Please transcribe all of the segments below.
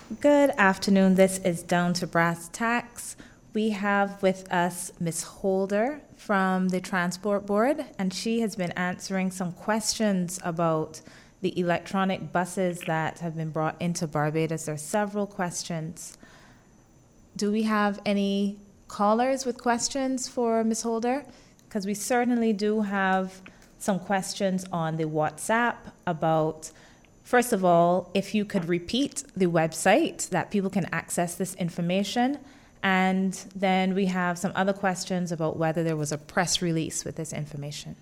Good afternoon. This is Down to Brass Tacks. We have with us Ms. Holder from the Transport Board, and she has been answering some questions about the electronic buses that have been brought into Barbados. There are several questions. Do we have any callers with questions for Ms. Holder? Because we certainly do have some questions on the WhatsApp about, first of all, if you could repeat the website that people can access this information. And then we have some other questions about whether there was a press release with this information.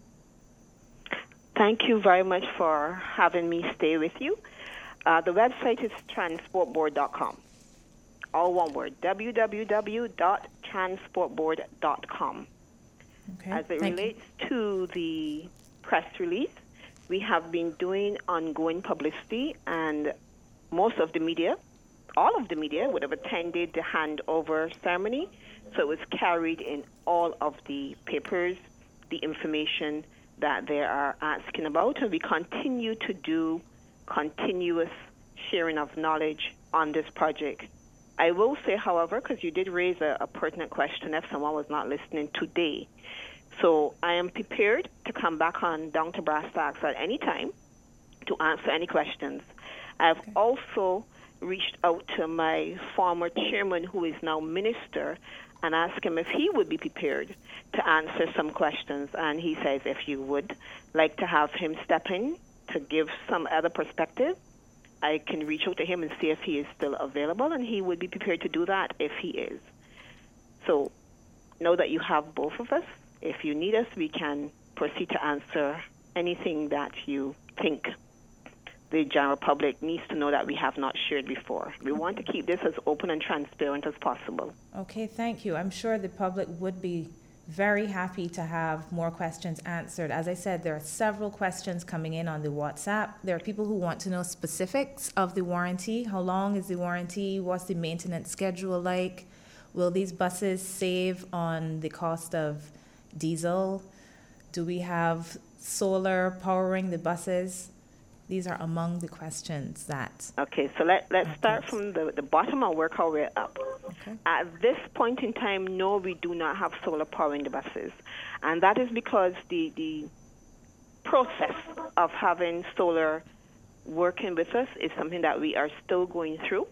Thank you very much for having me stay with you. The website is transportboard.com. All one word, www.transportboard.com. Okay. As it relates to the press release, we have been doing ongoing publicity, and most of the media, all of the media, would have attended the handover ceremony, so it was carried in all of the papers, the information that they are asking about, and we continue to do continuous sharing of knowledge on this project. I will say, however, because you did raise a pertinent question if someone was not listening today. So I am prepared to come back on Down to Brass Tacks at any time to answer any questions. I've also reached out to my former chairman, who is now minister, and asked him if he would be prepared to answer some questions. And he says if you would like to have him step in to give some other perspective, I can reach out to him and see if he is still available, and he would be prepared to do that if he is. So know that you have both of us. If you need us, we can proceed to answer anything that you think the general public needs to know that we have not shared before. We want to keep this as open and transparent as possible. Okay, thank you. I'm sure the public would be very happy to have more questions answered. As I said, there are several questions coming in on the WhatsApp. There are people who want to know specifics of the warranty. How long is the warranty? What's the maintenance schedule like? Will these buses save on the cost of diesel? Do we have solar powering the buses? These are among the questions that... Okay, so let's start from the bottom and work our way up. Okay. At this point in time, no, we do not have solar power in the buses. And that is because the process of having solar working with us is something that we are still going through.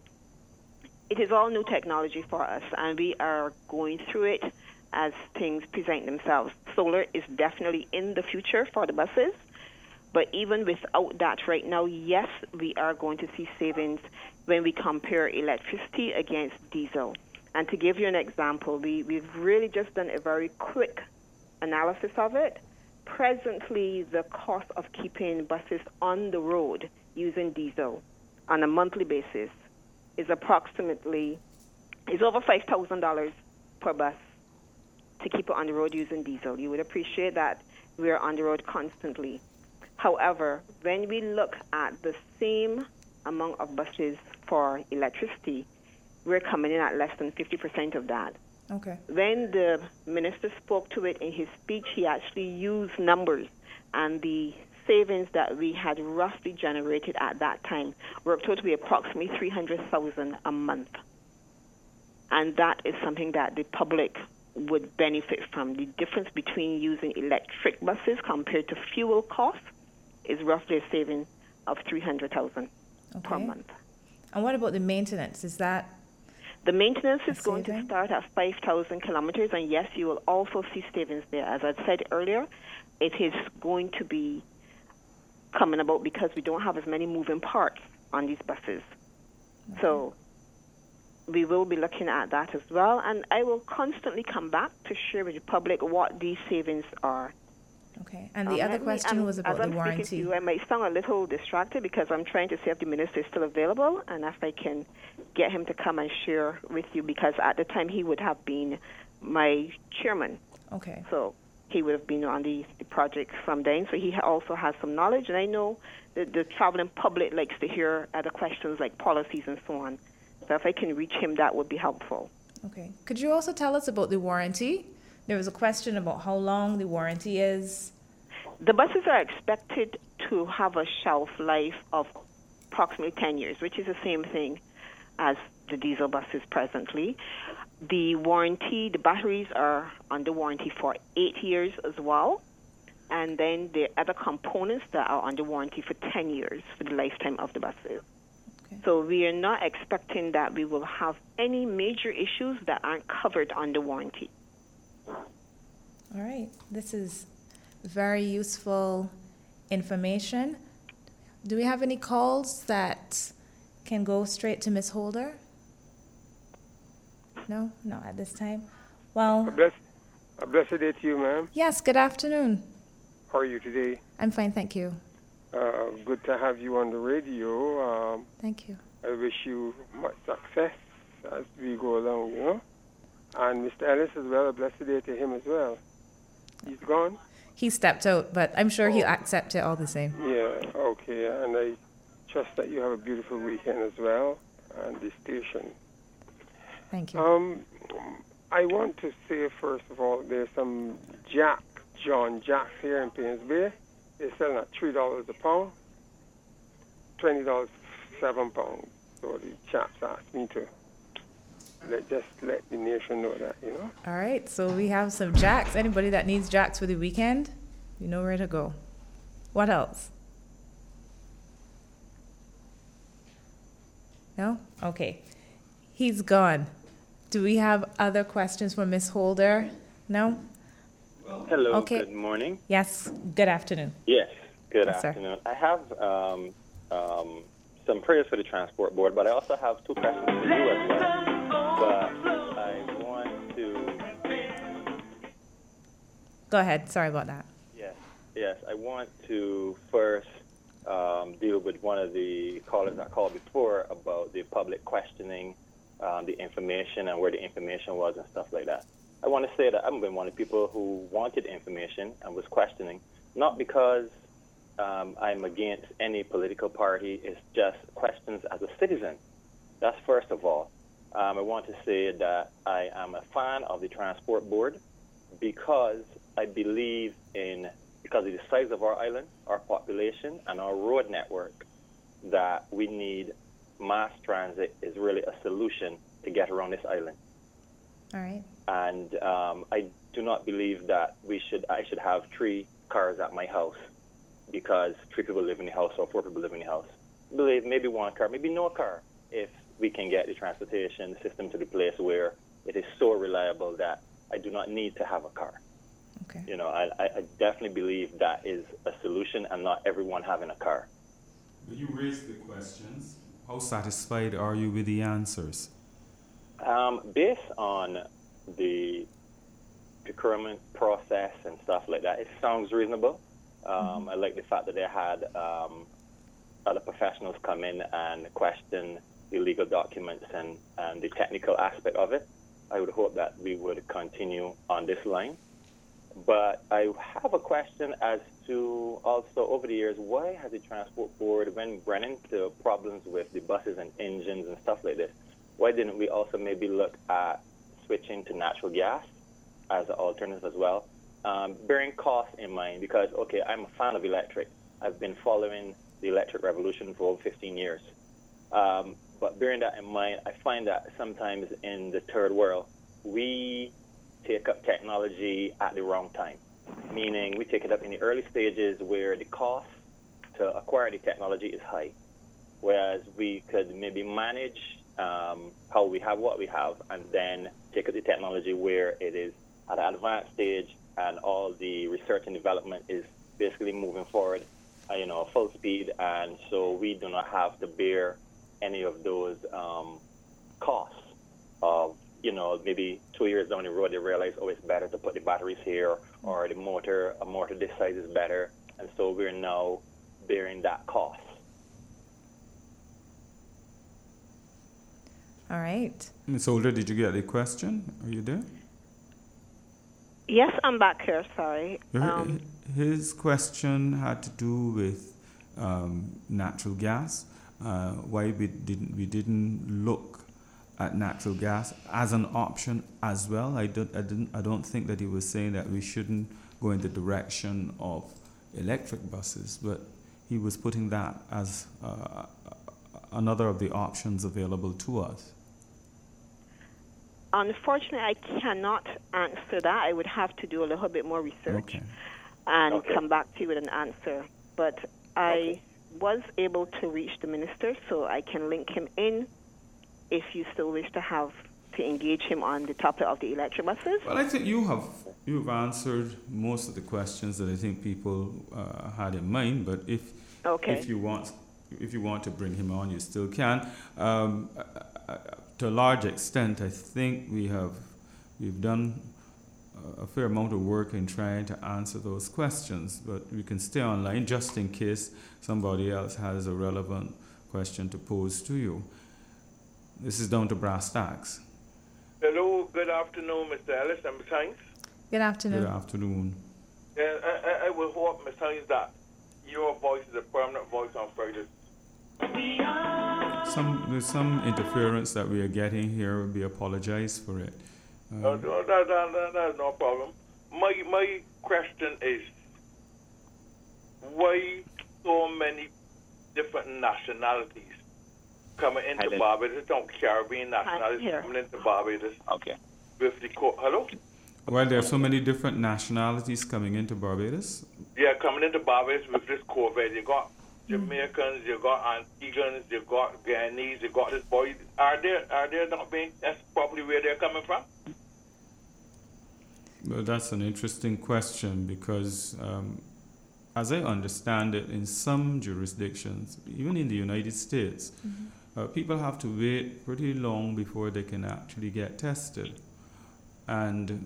It is all new technology for us, and we are going through it as things present themselves. Solar is definitely in the future for the buses. But even without that right now, yes, we are going to see savings when we compare electricity against diesel. And to give you an example, we've really just done a very quick analysis of it. Presently, the cost of keeping buses on the road using diesel on a monthly basis is over $5,000 per bus to keep it on the road using diesel. You would appreciate that we are on the road constantly. However, when we look at the same amount of buses for electricity, we're coming in at less than 50% of that. Okay. When the minister spoke to it in his speech, he actually used numbers, and the savings that we had roughly generated at that time worked out to be approximately $300,000 a month. And that is something that the public would benefit from. The difference between using electric buses compared to fuel costs is roughly a saving of $300,000 per month. And what about the maintenance? Is that the maintenance is going to start at 5,000 kilometers, and yes, you will also see savings there. As I said earlier, it is going to be coming about because we don't have as many moving parts on these buses. Okay. So we will be looking at that as well, and I will constantly come back to share with the public what these savings are. Okay, and the other question was about the warranty. To you, I might sound a little distracted because I'm trying to see if the minister is still available and if I can get him to come and share with you, because at the time he would have been my chairman. Okay. So he would have been on the project from then, so he also has some knowledge, and I know that the traveling public likes to hear other questions like policies and so on. So if I can reach him, that would be helpful. Okay. Could you also tell us about the warranty? There was a question about how long the warranty is. The buses are expected to have a shelf life of approximately 10 years, which is the same thing as the diesel buses presently. The warranty, the batteries are under warranty for 8 years as well. And then the other components that are under warranty for 10 years for the lifetime of the buses. Okay. So we are not expecting that we will have any major issues that aren't covered under warranty. All right. This is very useful information. Do we have any calls that can go straight to Ms. Holder? No? No, at this time. Well, A blessed day to you, ma'am. yes, good afternoon. How are you today? I'm fine, thank you. Good to have you on the radio. Thank you. I wish you much success as we go along, you know. And Mr. Ellis as well, a blessed day to him as well. He's gone? He stepped out, but I'm sure he'll accept it all the same. Yeah, okay. And I trust that you have a beautiful weekend as well, and the station. Thank you. I want to say, first of all, there's some John Jacks here in Paynes Bay. They're selling at $3 a pound, $20 7 pounds. So the chaps asked me to let the nation know that, you know. All right, so we have some jacks. Anybody that needs jacks for the weekend, you know where to go. What else? No? Okay. He's gone. Do we have other questions for Ms. Holder? No? Hello, Okay. Good morning. Yes, good afternoon. Yes, good Yes, sir. afternoon. I have some prayers for the Transport Board, but I also have two questions for you as well. But I want to... Go ahead. Sorry about that. Yes, I want to first deal with one of the callers that called before about the public questioning the information and where the information was and stuff like that. I want to say that I've been one of the people who wanted information and was questioning, not because I'm against any political party. It's just questions as a citizen. That's first of all. I want to say that I am a fan of the Transport Board because I believe because of the size of our island, our population, and our road network, that we need mass transit is really a solution to get around this island. All right. And I do not believe that I should have 3 cars at my house because 3 people live in the house or 4 people live in the house. I believe maybe 1 car, maybe no car, if we can get the transportation system to the place where it is so reliable that I do not need to have a car. Okay. You know, I definitely believe that is a solution and not everyone having a car. When you raise the questions, how satisfied are you with the answers? Based on the procurement process and stuff like that, it sounds reasonable. I like the fact that they had other professionals come in and question the legal documents and the technical aspect of it. I would hope that we would continue on this line. But I have a question as to also over the years, why has the Transport Board, when run into problems with the buses and engines and stuff like this, why didn't we also maybe look at switching to natural gas as an alternative as well? Bearing costs in mind, because, okay, I'm a fan of electric. I've been following the electric revolution for over 15 years. But bearing that in mind, I find that sometimes in the third world, we take up technology at the wrong time, meaning we take it up in the early stages where the cost to acquire the technology is high, whereas we could maybe manage how we have what we have and then take up the technology where it is at an advanced stage and all the research and development is basically moving forward, full speed, and so we do not have to bear any of those costs of, maybe 2 years down the road, they realize, it's better to put the batteries here, or a motor this size is better. And so we're now bearing that cost. All right. Ms. Holder, did you get the question? Are you there? Yes, I'm back here, sorry. His question had to do with natural gas. Why we didn't look at natural gas as an option as well. I don't think that he was saying that we shouldn't go in the direction of electric buses, but he was putting that as another of the options available to us? Unfortunately, I cannot answer that. I would have to do a little bit more research and come back to you with an answer. But I was able to reach the minister, so I can link him in if you still wish to engage him on the topic of the electric buses. Well, I think you've answered most of the questions that I think people had in mind. But if you want to bring him on, you still can. To a large extent, I think we've done a fair amount of work in trying to answer those questions, but we can stay online just in case somebody else has a relevant question to pose to you. This is Down to Brass Tacks. Hello, good afternoon, Mr. Ellis and Ms. Hines. Good afternoon. Good afternoon. I will hope, Ms. Hines, that your voice is a permanent voice on Fridays. There's some interference that we are getting here. We apologize for it. That's no problem. My question is, why so many different nationalities coming into Barbados? Don't Caribbean nationalities coming into Barbados. Okay. With the hello? Well, there are so many different nationalities coming into Barbados. Yeah, coming into Barbados with this COVID. You got Jamaicans, you got Antiguans, you got Guyanese, you got this boy. Are there not being? That's probably where they're coming from. Well, that's an interesting question because, as I understand it, in some jurisdictions, even in the United States, people have to wait pretty long before they can actually get tested. And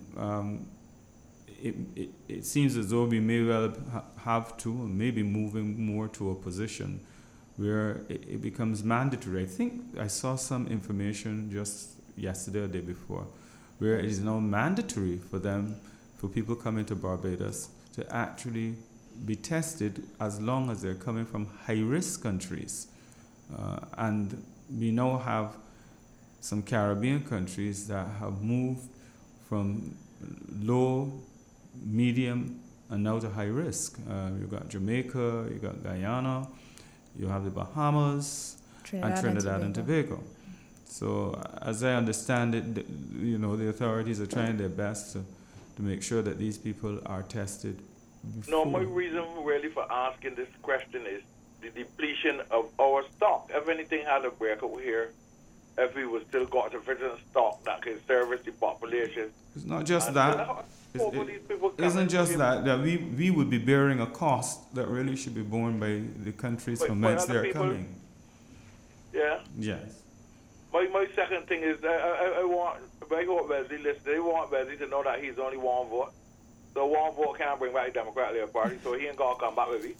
it seems as though we may well have to, or maybe moving more to a position where it becomes mandatory. I think I saw some information just yesterday or the day before, where it is now mandatory for people coming to Barbados to actually be tested as long as they're coming from high-risk countries. And we now have some Caribbean countries that have moved from low, medium, and now to high risk. You've got Jamaica, you've got Guyana, you have the Bahamas, and Trinidad and Tobago. So as I understand it, the authorities are trying their best to make sure that these people are tested before. No, my reason really for asking this question is the depletion of our stock. If anything had a break over here, if we would still got sufficient stock that can service the population. It's not just that. It isn't just that we would be bearing a cost that really should be borne by the countries from whence they're coming. Yeah? Yes. My second thing is I hope Wesley listen. They want Wesley to know that he's only one vote. So one vote can't bring back the Democrat Labour Party, so he ain't gonna come back with me.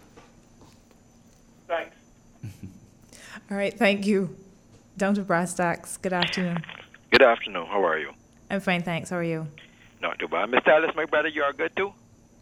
Thanks. All right, thank you. Down to Brass Tacks. Good afternoon. Good afternoon. How are you? I'm fine, thanks. How are you? Not too bad. Mr. Ellis, my brother, you are good too?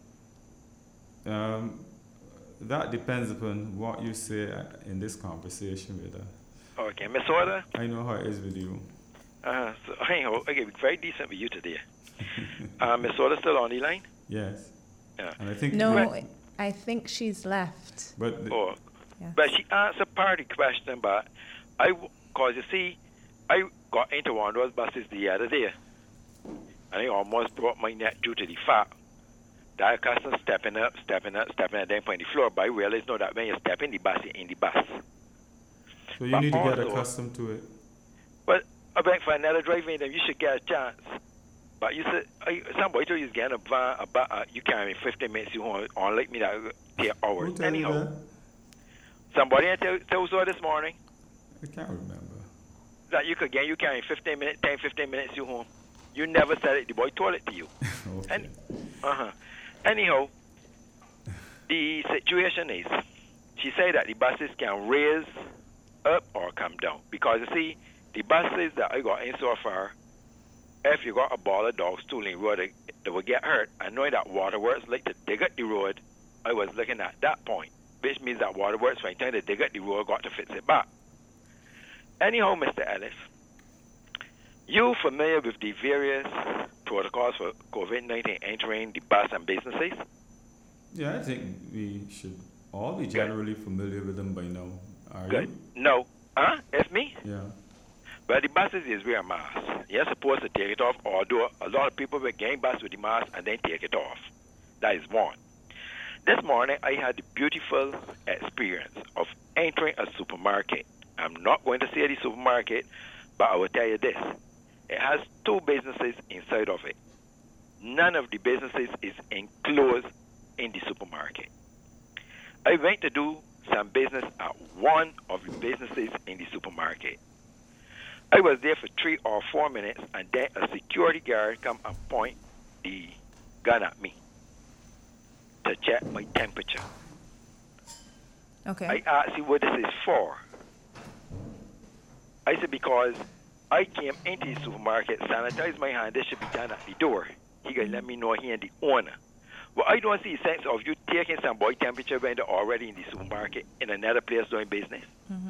That depends upon what you say in this conversation with her. Okay, Miss Order? I know how it is with you. So, anyhow, okay, very decent with you today. Miss Order still on the line? Yes. Yeah. And I think I think she's left. But Yes. But she answered part of the question, but because you see, I got into one of those buses the other day, and I almost brought my neck due to the fact that I customer stepping up, then putting the floor, but I realized no, that when you step in the bus, you're in the bus. So you need to get accustomed to it. But I bet for another driving them, you should get a chance. But you said, somebody told you is getting a van, you can't in 15 minutes, you want like me that take hours. Who tell you that? Somebody tell us this morning. I can't remember. That you could get, you can in 15 minutes, 10, 15 minutes, you home. You never said it, the boy told it to you. Okay. Anyhow, the situation is, she said that the buses can raise up or come down. Because you see, the buses that I got in so far, if you got a ball of dogs stooling road, they will get hurt. And knowing that Waterworks like to dig up the road, I was looking at that point, which means that Waterworks, when they dig up the road, got to fix it back. Anyhow, Mr. Ellis, you familiar with the various protocols for COVID-19 entering the bus and businesses? Yeah, I think we should all be generally familiar with them by now. Are Good. you? No. It's me? Yeah. But the buses is wear a mask. You're supposed to take it off, although a lot of people will get bus with the mask and then take it off. That is one. This morning, I had the beautiful experience of entering a supermarket. I'm not going to say the supermarket, but I will tell you this. It has two businesses inside of it. None of the businesses is enclosed in the supermarket. I went to do some business at one of the businesses in the supermarket. I was there for 3 or 4 minutes, and then a security guard come and point the gun at me to check my temperature. Okay. I asked him what this is for. I said, because I came into the supermarket, sanitize my hand, this should be done at the door. He can let me know he and the owner. Well, I don't see a sense of you taking some boy temperature when they're already in the supermarket in another place doing business.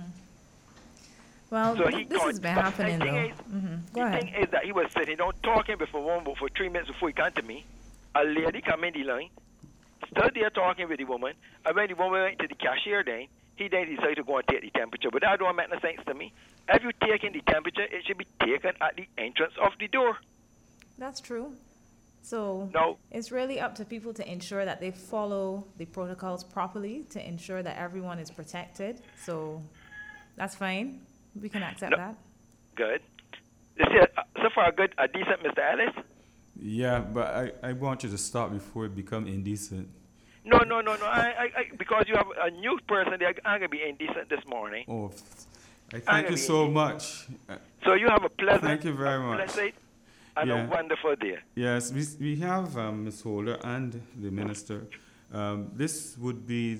Well, So this has been happening, the though. thing is, Go the ahead. thing is that he was sitting down talking for 3 minutes before he came to me. A lady come in the line, stood there talking with the woman, and when the woman went to the cashier he then decided to go and take the temperature. But that don't make no sense to me. If you taking the temperature, it should be taken at the entrance of the door. That's true. So No. it's really up to people to ensure that they follow the protocols properly to ensure that everyone is protected. So that's fine. We can accept No. that. Good. This is so far good, a decent Mr. Ellis. Yeah, but I want you to stop before it become indecent. No. I because you have a new person there, I'm gonna be indecent this morning. Oh, I thank you so much. So you have a pleasant, Thank you very much. blessed, and Yeah. a wonderful day. Yes, we have Ms. Holder and the minister. This would be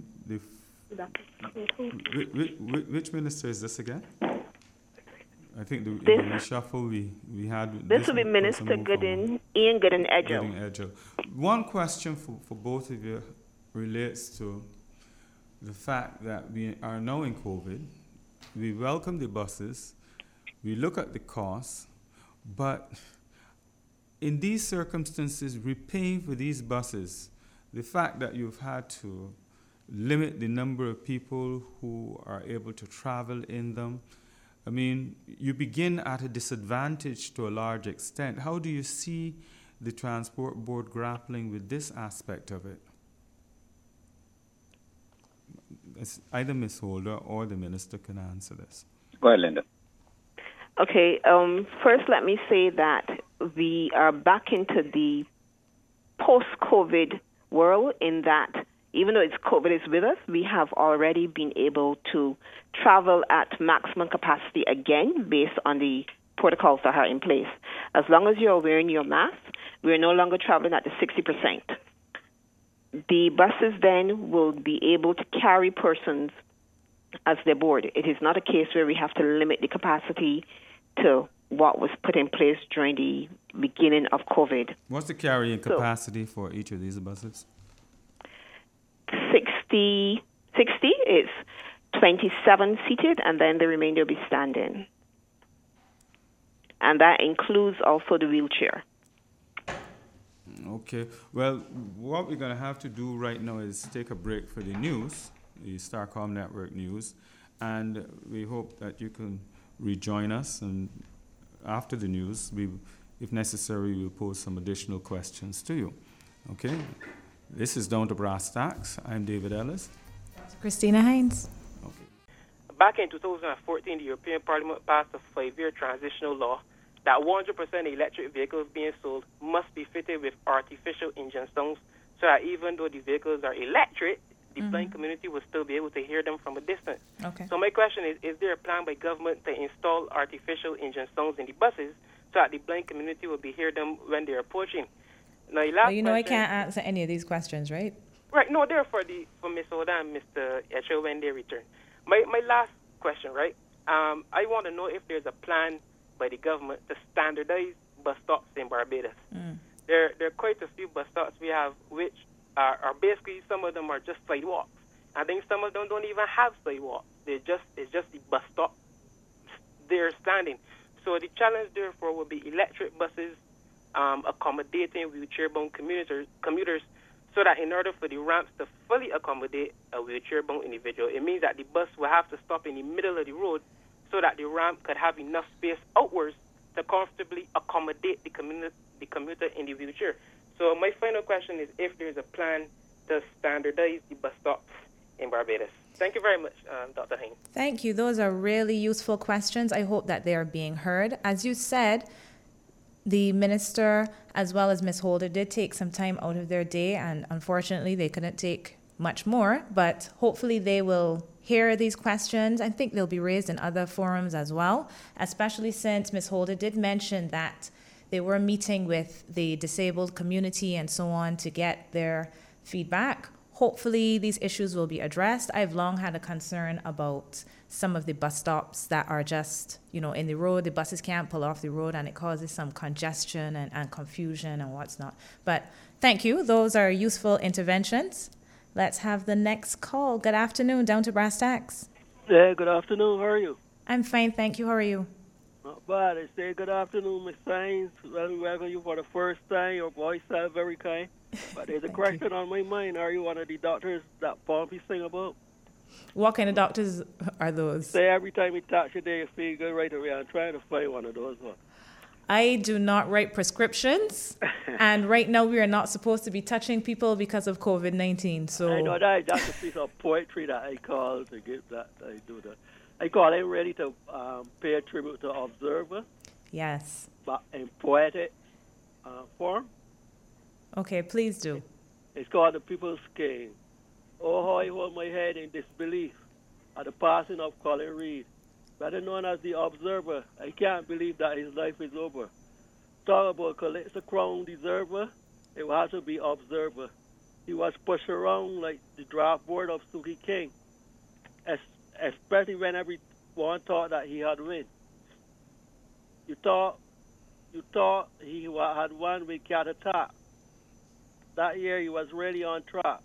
which minister is this again? I think the reshuffle we had. This will be one Minister person moved from Gooden, Ian Gooden Edgell. Gooden Edgell. One question for both of you relates to the fact that we are now in COVID. We welcome the buses. We look at the costs, but in these circumstances, we pay for these buses. The fact that you've had to limit the number of people who are able to travel in them, I mean, you begin at a disadvantage to a large extent. How do you see the Transport Board grappling with this aspect of it? Either Ms. Holder or the minister can answer this. Go ahead, Linda. Okay, first let me say that we are back into the post-COVID world in that even though COVID is with us, we have already been able to travel at maximum capacity again based on the protocols that are in place. As long as you're wearing your mask, we're no longer traveling at the 60%. The buses then will be able to carry persons as they board. It is not a case where we have to limit the capacity to what was put in place during the beginning of COVID. What's the carrying capacity for each of these buses? 60 is 27 seated, and then the remainder will be standing. And that includes also the wheelchair. Okay. Well, what we're going to have to do right now is take a break for the news, the Starcom Network news, and we hope that you can rejoin us. And after the news, if necessary, we'll pose some additional questions to you. Okay? This is Down to Brass Tacks. I'm David Ellis. Christina Hines. Okay. Back in 2014, the European Parliament passed a 5-year transitional law that 100% electric vehicles being sold must be fitted with artificial engine sounds, so that even though the vehicles are electric, the blind community will still be able to hear them from a distance. Okay. So my question is there a plan by government to install artificial engine sounds in the buses so that the blind community will be hear them when they're approaching? Now, I can't answer any of these questions, right? Right. No, they're for Ms. Oda and Mr. Etchell when they return. My last question, right? I want to know if there's a plan by the government to standardize bus stops in Barbados. There are quite a few bus stops we have which are basically, some of them are just sidewalks. I think some of them don't even have sidewalks. It's just the bus stop. They're standing. So the challenge therefore will be electric buses accommodating wheelchair-bound commuters so that in order for the ramps to fully accommodate a wheelchair-bound individual, it means that the bus will have to stop in the middle of the road so that the ramp could have enough space outwards to comfortably accommodate the commuter in the wheelchair. So my final question is if there's a plan to standardize the bus stops in Barbados. Thank you very much, Dr. Haynes. Thank you. Those are really useful questions. I hope that they are being heard. As you said, the minister as well as Ms. Holder did take some time out of their day, and unfortunately they couldn't take much more, but hopefully they will hear these questions. I think they'll be raised in other forums as well, especially since Ms. Holder did mention that they were meeting with the disabled community and so on to get their feedback. Hopefully these issues will be addressed. I've long had a concern about some of the bus stops that are just, in the road. The buses can't pull off the road and it causes some congestion and confusion and what's not. But thank you. Those are useful interventions. Let's have the next call. Good afternoon, down to Brass Tacks. Yeah, good afternoon. How are you? I'm fine, thank you. How are you? Not bad. I say good afternoon, Miss Sainz. Well, welcome you for the first time. Your voice sounds very kind. But there's a question on my mind. Are you one of the doctors that Pompey sing about? What kind of doctors are those? Say every time you touch your day, you feel good right away. I'm trying to find one of those ones. I do not write prescriptions, and right now we are not supposed to be touching people because of COVID-19. So I know that's a piece of poetry that I call to give that. I do that. I call it ready to pay a tribute to Observer. Yes. But in poetic form. Okay, please do. It's called The People's King. Oh, how I hold my head in disbelief at the passing of Colin Reed, better known as the Observer. I can't believe that his life is over. Talk about collects the crown deserver, it will have to be Observer. He was pushed around like the draft board of Suki King, especially when everyone thought that he had win. You thought he had won with Cat Attack. That year he was really on track.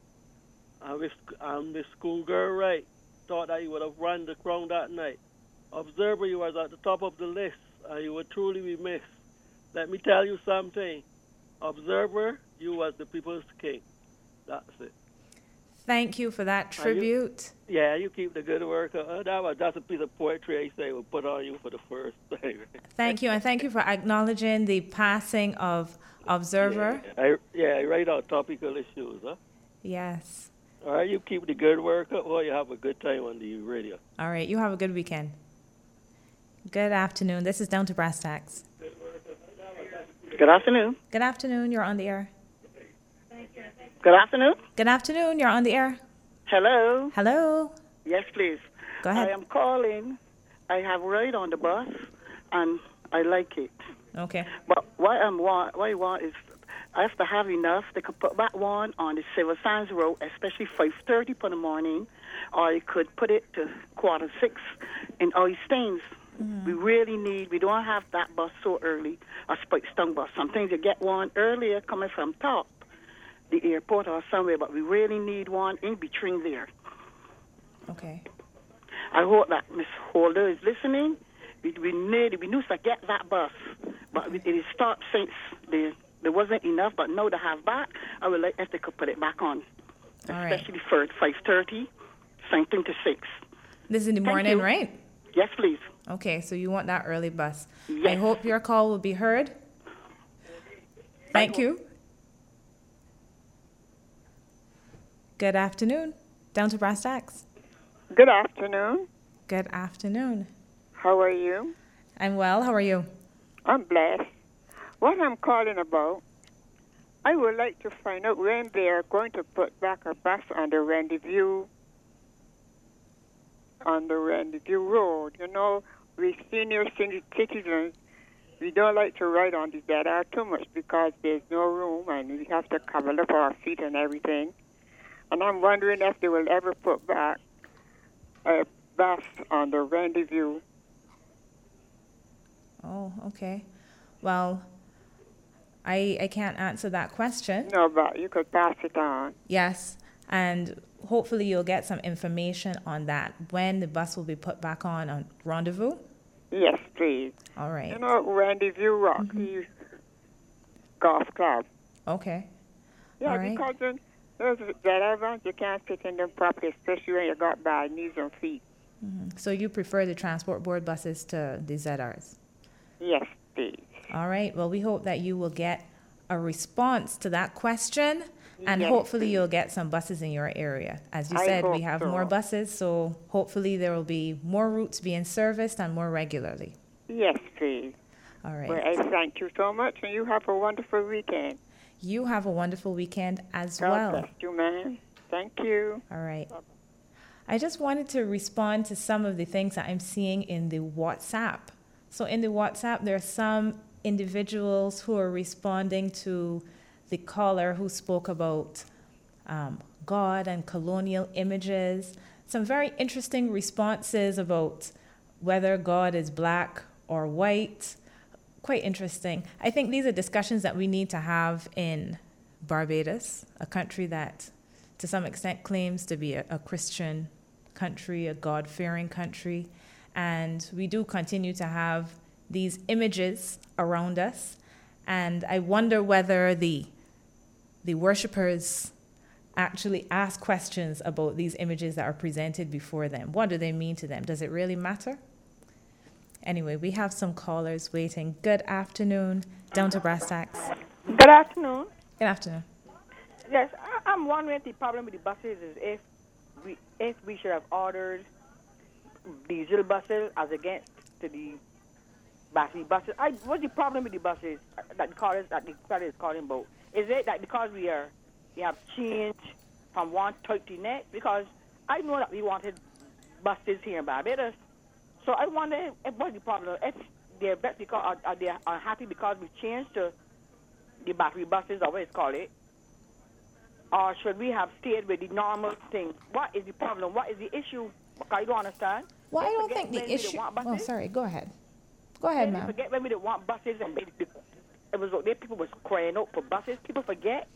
And Miss Schoolgirl Wright thought that he would have run the crown that night. Observer, you was at the top of the list, and you would truly be missed. Let me tell you something. Observer, you was the people's king. That's it. Thank you for that tribute. You keep the good work. That's a piece of poetry I say will put on you for the first time. Thank you, and thank you for acknowledging the passing of Observer. I write out topical issues, huh? Yes. All right, you keep the good work up while you have a good time on the radio. All right, you have a good weekend. Good afternoon. This is Down to Brass Tacks. Good afternoon. Good afternoon. You're on the air. Good afternoon. Good afternoon. You're on the air. Hello. Hello. Yes, please. Go ahead. I am calling. I have ride on the bus, and I like it. Okay. But what I want is I have to have enough. They could put that one on the Silver Sands Road, especially 5:30 in the morning, or you could put it to 5:45 in Oystains. We don't have that bus so early, a Spikestone bus. Sometimes you get one earlier coming from top, the airport or somewhere, but we really need one in between there. Okay. I hope that Miss Holder is listening. We need to get that bus, but it stopped since there wasn't enough, but now they have that. I would like if they could put it back on, especially for 5:30, something to 6. This is in the morning, right? Yes, please. Okay, so you want that early bus. Yes. I hope your call will be heard. Thank you. Good afternoon. Down to Brass Tacks. Good afternoon. Good afternoon. How are you? I'm well. How are you? I'm blessed. What I'm calling about, I would like to find out when they are going to put back a bus on the Rendezvous Road. You know, we senior citizens, we don't like to ride on the ZR too much because there's no room and we have to cover up our feet and everything. And I'm wondering if they will ever put back a bus on the Rendezvous. Oh, okay. Well, I can't answer that question. No, but you could pass it on. Yes, and hopefully you'll get some information on that, when the bus will be put back on Rendezvous. Yes, please. All right. You know, Rendezvous Rocky Golf Club. Okay. Yeah, All right. because those that vans, you can't fit in them properly, especially when you got bad knees and feet. So you prefer the Transport Board buses to the ZRs? Yes, please. All right. Well, we hope that you will get a response to that question, and Yes, hopefully you'll get some buses in your area. As you I said, we hope have so. more buses, so hopefully there will be more routes being serviced and more regularly. Yes, please. All right. Well, I thank you so much, and you have a wonderful weekend. You have a wonderful weekend as God well. bless you, man. Thank you. All right. I just wanted to respond to some of the things that I'm seeing in the WhatsApp. So in the WhatsApp, there are some individuals who are responding to the caller who spoke about God and colonial images. Some very interesting responses about whether God is black or white. Quite interesting. I think these are discussions that we need to have in Barbados, a country that to some extent claims to be a Christian country, a God-fearing country. And we do continue to have these images around us. And I wonder whether the worshipers actually ask questions about these images that are presented before them. What do they mean to them? Does it really matter? Anyway, we have some callers waiting. Good afternoon. Down to brass tacks. Good afternoon. Good afternoon. Yes, I'm wondering if the problem with the buses is if we should have ordered diesel buses as against to the battery buses. What's the problem with the buses that the caller is calling about? Is it that because we have changed from one type to the next? Because I know that we wanted buses here in Barbados. So I wonder what's the problem. If they're because are they unhappy because we changed to the battery buses, or what it's called it? Or should we have stayed with the normal thing? What is the problem? What is the issue? I don't understand. Well, I don't think the issue... Oh, sorry. Go ahead. Go ahead, ma'am. Forget when we didn't want buses and it was there. People was crying out for buses. People forget.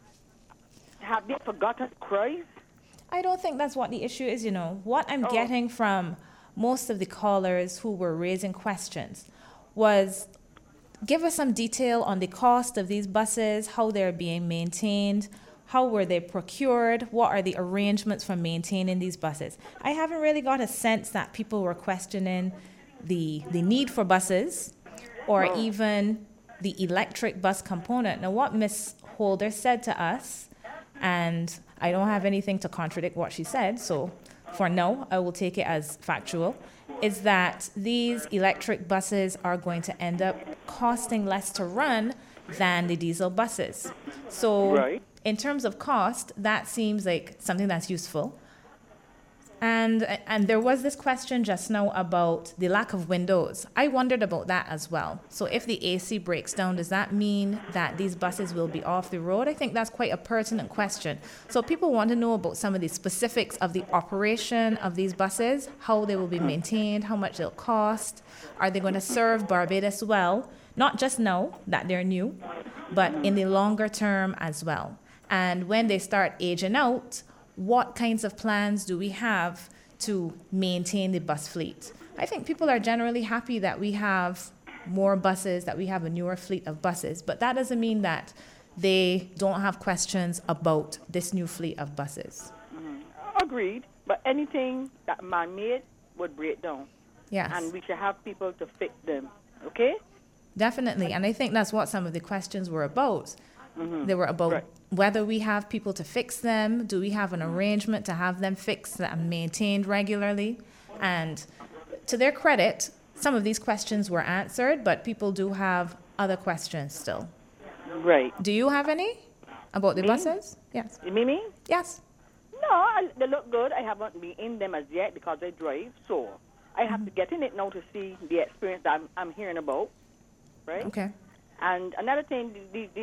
Have they forgotten cries? I don't think that's what the issue is, you know. What I'm getting from most of the callers who were raising questions was give us some detail on the cost of these buses, how they're being maintained, how were they procured, what are the arrangements for maintaining these buses. I haven't really got a sense that people were questioning the need for buses or even the electric bus component. Now, what Ms. Holder said to us, and I don't have anything to contradict what she said, so for now, I will take it as factual, is that these electric buses are going to end up costing less to run than the diesel buses. So in terms of cost, that seems like something that's useful. And there was this question just now about the lack of windows. I wondered about that as well. So if the AC breaks down, does that mean that these buses will be off the road? I think that's quite a pertinent question. So people want to know about some of the specifics of the operation of these buses, how they will be maintained, how much they'll cost. Are they going to serve Barbados well? Not just now that they're new, but in the longer term as well. And when they start aging out, what kinds of plans do we have to maintain the bus fleet? I think people are generally happy that we have more buses, that we have a newer fleet of buses, but that doesn't mean that they don't have questions about this new fleet of buses. Agreed, but anything that man-made would break down. Yes. And we should have people to fix them, okay? Definitely, and I think that's what some of the questions were about. They were about whether we have people to fix them, do we have an arrangement to have them fixed and maintained regularly? And to their credit, some of these questions were answered, but people do have other questions still. Right. Do you have any about the buses? Yes. Me? Yes. No, they look good. I haven't been in them as yet because I drive, so I have to get in it now to see the experience that I'm hearing about, right? Okay. And another thing,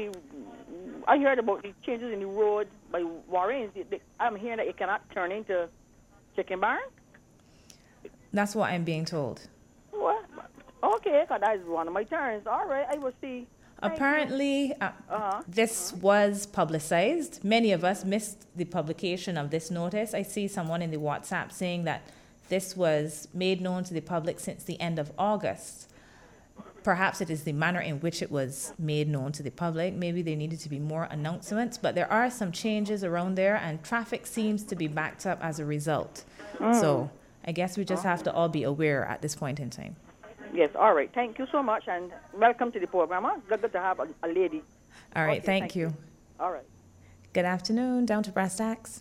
I heard about the changes in the road by Warren. I'm hearing that it cannot turn into chicken barn. That's what I'm being told. What? Okay, because that is one of my turns. All right, I will see. Apparently, this was publicized. Many of us missed the publication of this notice. I see someone in the WhatsApp saying that this was made known to the public since the end of August. perhaps it is the manner in which it was made known to the public. Maybe there needed to be more announcements, but there are some changes around there, and traffic seems to be backed up as a result. So I guess we just have to all be aware at this point in time. Yes, all right. Thank you so much, and welcome to the program. Good to have a lady. All right, Okay, thank you. All right. Good afternoon, down to brass tacks.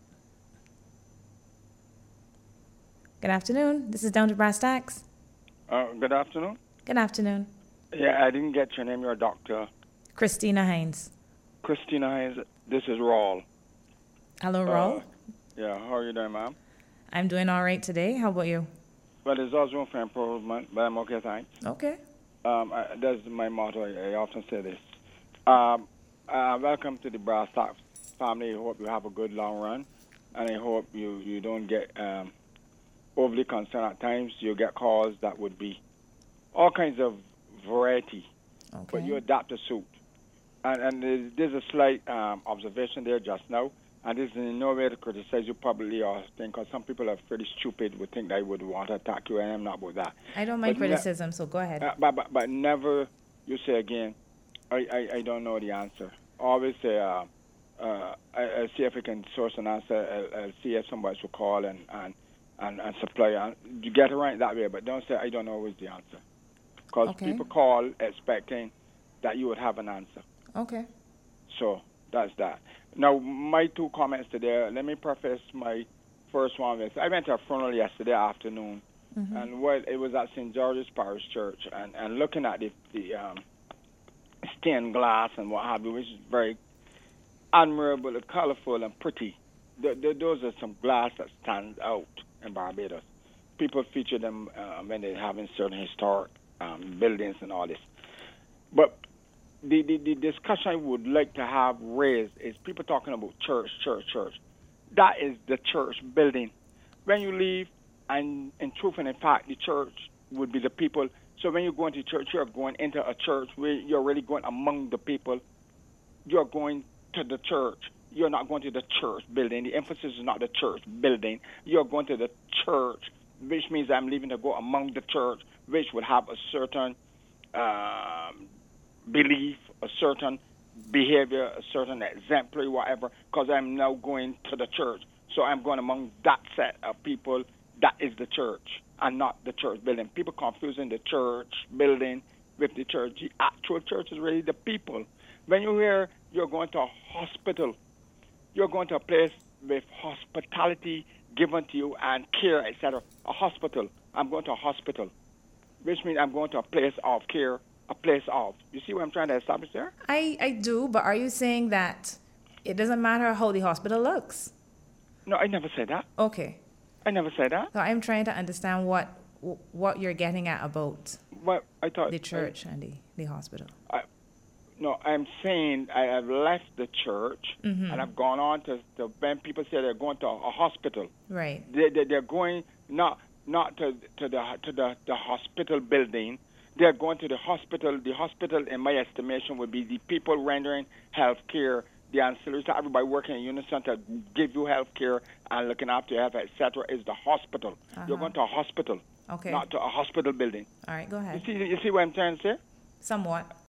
Good afternoon, this is down to brass tacks. Good afternoon. Good afternoon. Yeah, I didn't get your name. You're a doctor. Christina Hines. Christina Hines, this is Raul. Hello, Raul. Yeah, how are you doing, ma'am? I'm doing all right today. How about you? Well, there's always room for improvement, but I'm okay, thanks. Okay. That's my motto. I often say this. Welcome to the Brass Tacks family. I hope you have a good long run, and I hope you don't get overly concerned at times. You get calls that would be all kinds of variety, but you adapt to suit. And there's a slight observation there just now, and this is in no way to criticize you publicly or think, because some people are pretty stupid, would think they would want to attack you, and I'm not about that. I don't mind criticism, so go ahead. But never you say again, I don't know the answer. Always say, I'll see if I can source an answer. I'll see if somebody will call and supply. You get it right that way, but don't say, I don't know what's the answer. Because people call expecting that you would have an answer. Okay. So that's that. Now, my two comments today, let me preface my first one with, I went to a funeral yesterday afternoon, and it was at St. George's Parish Church, and looking at the stained glass and what have you, which is very admirable, colorful, and pretty. Those are some glass that stands out in Barbados. People feature them when they're having certain historic buildings and all this. But the discussion I would like to have raised is people talking about church. That is the church building. When you leave, and in truth and in fact, the church would be the people. So when you go into church, you're going into a church where you're really going among the people. You're going to the church. You're not going to the church building. The emphasis is not the church building. You're going to the church, which means I'm leaving to go among the church, which would have a certain belief, a certain behavior, a certain exemplary, whatever, because I'm now going to the church. So I'm going among that set of people. That is the church and not the church building. People confusing the church building with the church. The actual church is really the people. When you hear you're going to a hospital, you're going to a place with hospitality given to you and care, etc. A hospital. I'm going to a hospital, which means I'm going to a place of care, a place of. You see what I'm trying to establish there? I do, but are you saying that it doesn't matter how the hospital looks? No, I never said that. Okay. I never said that. So I'm trying to understand what you're getting at about I thought the church and the hospital. No, I'm saying I have left the church and I've gone on to when people say they're going to a hospital. Right. They're going not to the hospital building. They're going to the hospital. The hospital, in my estimation, would be the people rendering health care, the ancillaries, everybody working in unison to give you health care and looking after your health, etc. is the hospital. You're going to a hospital, not to a hospital building. All right, go ahead. You see what I'm trying to say? Somewhat.